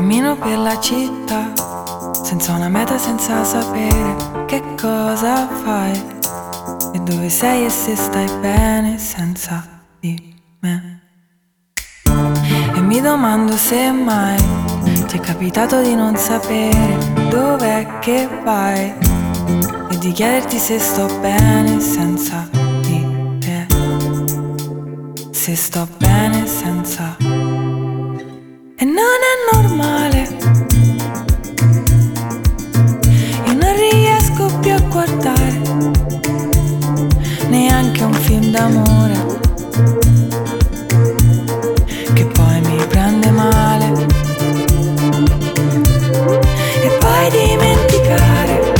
Cammino per la città, senza una meta, senza sapere che cosa fai e dove sei e se stai bene senza di me. E mi domando se mai ti è capitato di non sapere dov'è che vai e di chiederti se sto bene senza di te, se sto bene senza. E non è normale, io non riesco più a guardare neanche un film d'amore che poi mi prende male e poi dimenticare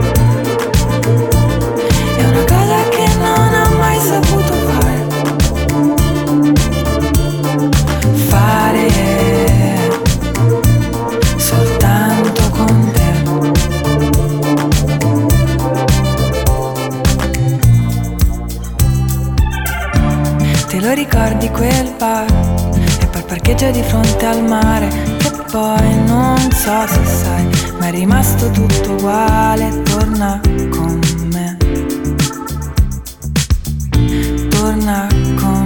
è una cosa che non ho mai saputo fare soltanto con te. Te lo ricordi quel bar e poi il parcheggio di fronte al mare, che poi non so se sai, ma è rimasto tutto uguale. Torna con me, torna con me.